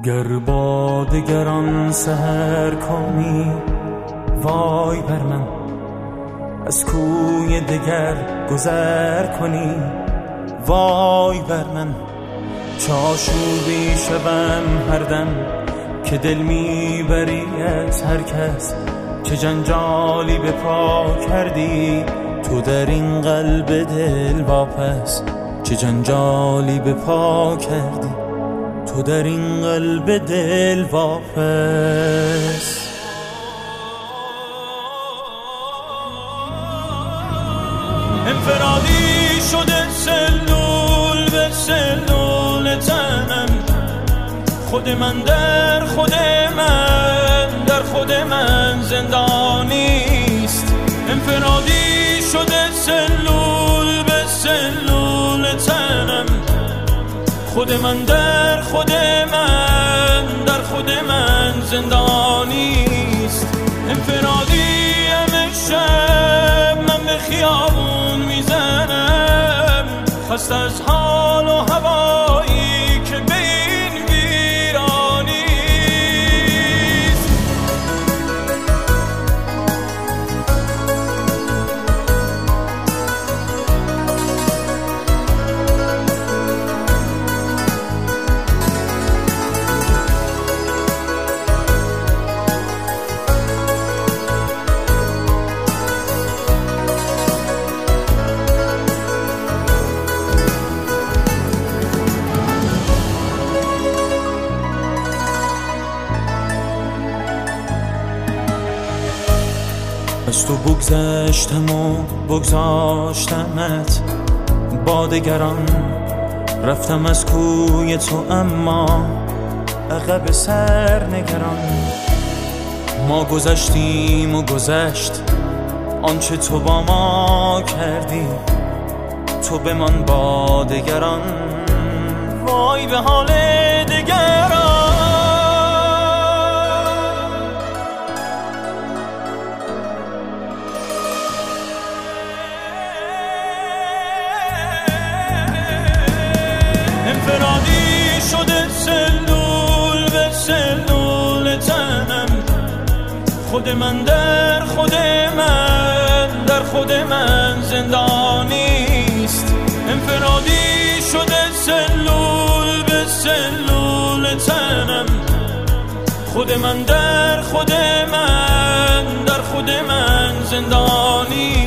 گر با دگران سحر کنی وای بر من، از کوی دگر گذر کنی وای بر من. چاشوبی شوم هر دم که دل میبری از هر کس، چه جنجالی به پا کردی تو در این قلب دل واپس، چه جنجالی به پا کردی تو در این قلب دل واپس. انفرادی شده سلول به سلول تنم، خود من در خود من در خود من زندانیست. انفرادی شده سلول به سلول تنم، خود من در خود من در خود من زندانیست. انفرادی همه شب من به خیابون میزنم، خسته از حال و هوایی که به این ویرانیست. از تو بگذشتم و بگذاشتمت با دگران، رفتم از کوی تو اما عقب سر نگران. ما گذشتیم و گذشت آنچه تو با ما کردی، تو بمان با دگران وای به حال دگران. انفرادی شده سلول به سلول تنم، خود من در خود من در خود من زندانیست. انفرادی شده سلول به سلول تنم، خود من در خود من در خود من زندانیست.